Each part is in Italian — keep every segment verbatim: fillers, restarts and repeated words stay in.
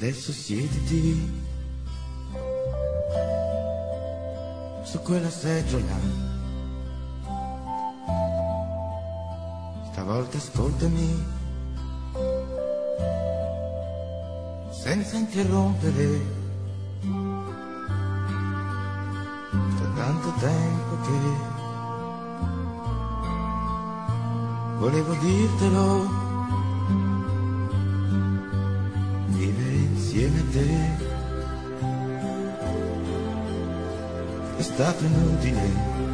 Adesso siediti su quella seggiola, stavolta ascoltami senza interrompere. Da tanto tempo che volevo dirtelo, vivere insieme a te è stato inutile,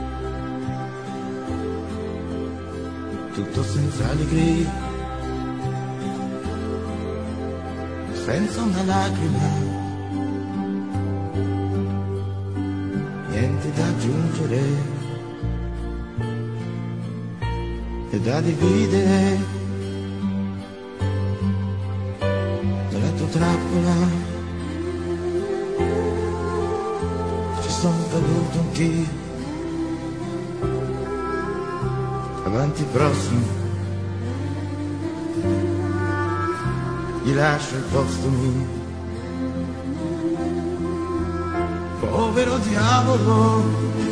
tutto senza allegria, senza una lacrima, niente da aggiungere e da dividere. Nella tua trappola ci sono caduto anch'io, avanti prossimo gli lascio il posto mio. Povero diavolo,